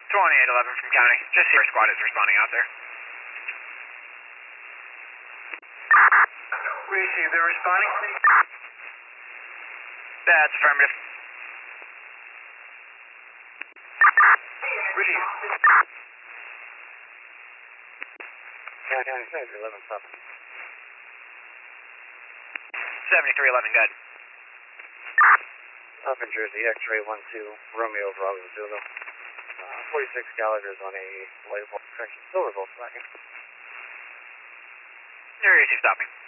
2811 from County. Just here, squad is responding out there. Receive, they're responding? That's affirmative. Receive. County 11 stop. 7311, good. Up in Jersey, X-ray 12, Romeo Bravo Zulu. 46 Gallagher's on a light volt correction, silver volt flagging. You're receive stopping.